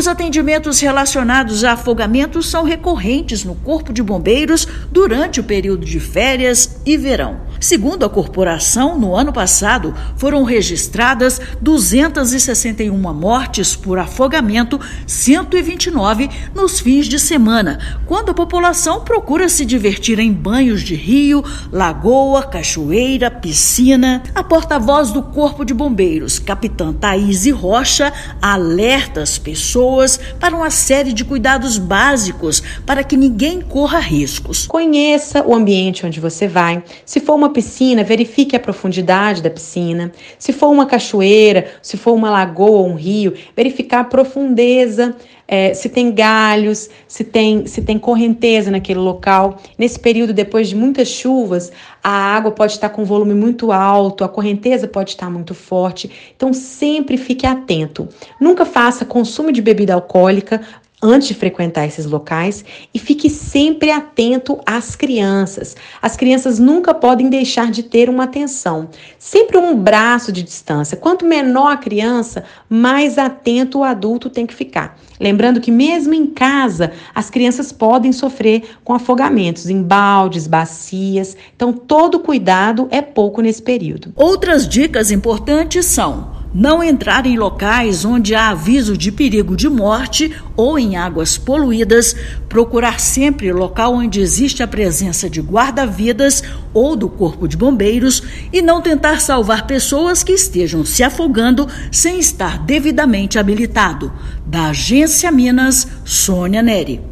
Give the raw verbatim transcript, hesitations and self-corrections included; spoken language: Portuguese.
Os atendimentos relacionados a afogamentos são recorrentes no Corpo de Bombeiros durante o período de férias e verão. Segundo a corporação, no ano passado foram registradas duzentas e sessenta e uma mortes por afogamento, cento e vinte e nove nos fins de semana, quando a população procura se divertir em banhos de rio, lagoa, cachoeira, piscina. A porta-voz do Corpo de Bombeiros, capitã Thaís Rocha, alerta as pessoas para uma série de cuidados básicos para que ninguém corra riscos. Conheça o ambiente onde você vai. Se for uma piscina, verifique a profundidade da piscina. Se for uma cachoeira, se for uma lagoa ou um rio, verificar a profundeza, é, se tem galhos, se tem, se tem correnteza naquele local. Nesse período, depois de muitas chuvas, a água pode estar com volume muito alto, a correnteza pode estar muito forte. Então, sempre fique atento. Nunca faça consumo de bebida alcoólica antes de frequentar esses locais e fique sempre atento às crianças. As crianças nunca podem deixar de ter uma atenção. Sempre um braço de distância. Quanto menor a criança, mais atento o adulto tem que ficar. Lembrando que mesmo em casa, as crianças podem sofrer com afogamentos em baldes, bacias. Então, todo cuidado é pouco nesse período. Outras dicas importantes são: não entrar em locais onde há aviso de perigo de morte ou em águas poluídas, procurar sempre local onde existe a presença de guarda-vidas ou do Corpo de Bombeiros e não tentar salvar pessoas que estejam se afogando sem estar devidamente habilitado. Da Agência Minas, Sônia Neri.